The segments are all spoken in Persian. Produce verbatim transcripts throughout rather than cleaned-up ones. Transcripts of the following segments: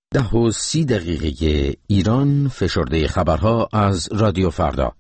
ده و سی دقیقه ایران، فشرده خبرها از رادیو فردا.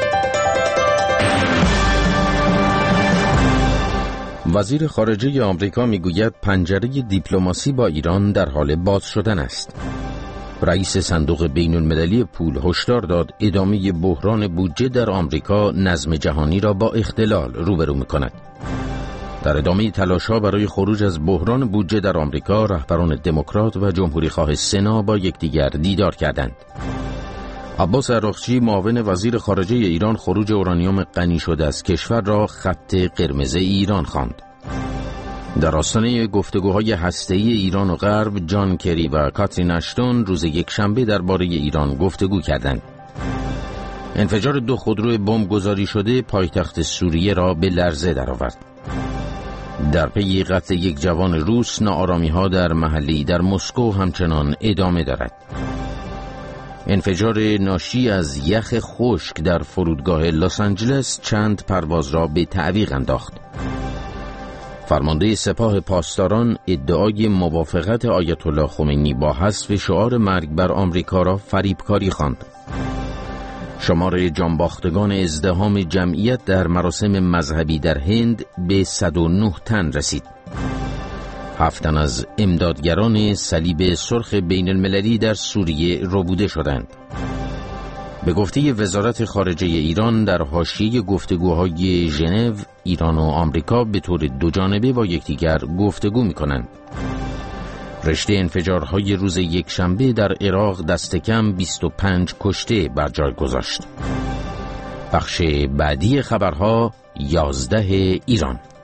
وزیر خارجه آمریکا میگوید پنجره دیپلماسی با ایران در حال باز شدن است. رئیس صندوق بین المللی پول هشدار داد ادامه بحران بودجه در آمریکا نظم جهانی را با اختلال روبرو می‌کند. در ادامه تلاش‌ها برای خروج از بحران بودجه در آمریکا، رهبران دموکرات و جمهوری‌خواه سنا با یکدیگر دیدار کردند. عباس عراقچی، معاون وزیر خارجه ایران، خروج اورانیوم غنی شده از کشور را خط قرمز ایران خواند. در آستانه گفتگوهای هسته‌ای ایران و غرب، جان کری و کاترین اشتون روز یکشنبه درباره ایران گفتگو کردند. انفجار دو خودرو بمب گذاری شده پایتخت سوریه را به لرزه درآورد. در پی قتل یک جوان روس، ناآرامی‌ها در محلی در مسکو همچنان ادامه دارد. انفجار ناشی از یخ خشک در فرودگاه لس آنجلس چند پرواز را به تعویق انداخت. فرمانده سپاه پاسداران ادعای موافقت آیت الله خمینی با حذف شعار مرگ بر آمریکا را فریبکاری خواند. شمار جانباختگان ازدحام جمعیت در مراسم مذهبی در هند به صد و نه تن رسید. هفت تن از امدادگران صلیب سرخ بین المللی در سوریه ربوده شدند. به گفته وزارت خارجه ایران، در حاشیه گفتگوهای ژنو، ایران و آمریکا به طور دوجانبه با یکدیگر گفتگو می‌کنند. رشته انفجارهای روز یکشنبه در عراق دست کم بیست و پنج کشته بر جای گذاشت. بخش بعدی خبرها، یازده ایران.